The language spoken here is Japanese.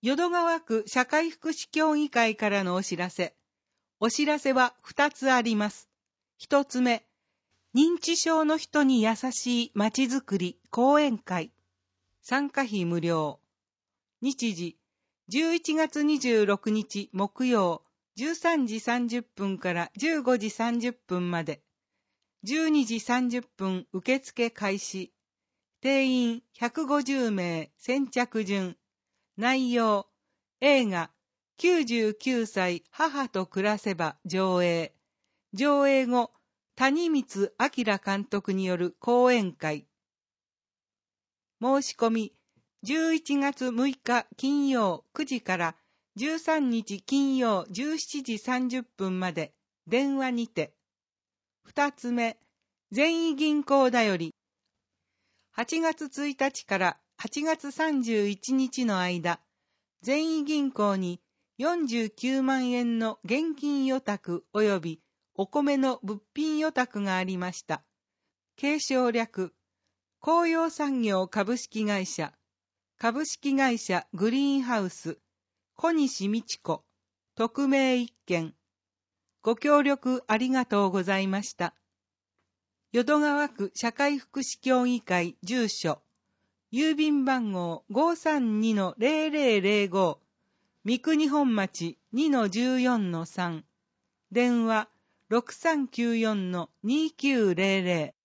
淀川区社会福祉協議会からのお知らせ。お知らせは2つあります。1つ目、認知症の人に優しいまちづくり講演会。参加費無料。日時、11月26日木曜、13時30分から15時30分まで。12時30分受付開始。定員150名先着順。内容、映画、99歳母と暮らせば上映。上映後、谷光明監督による講演会。申し込み、11月6日金曜9時から13日金曜17時30分まで電話にて。2つ目、善意銀行だより。8月1日から8月31日の間、善意銀行に49万円の現金預託及びお米の物品預託がありました。継承略、紅葉産業株式会社、株式会社グリーンハウス、小西美智子、匿名一件。ご協力ありがとうございました。淀川区社会福祉協議会住所、郵便番号 532-0005、三国本町 2-14-3、電話 6394-2900。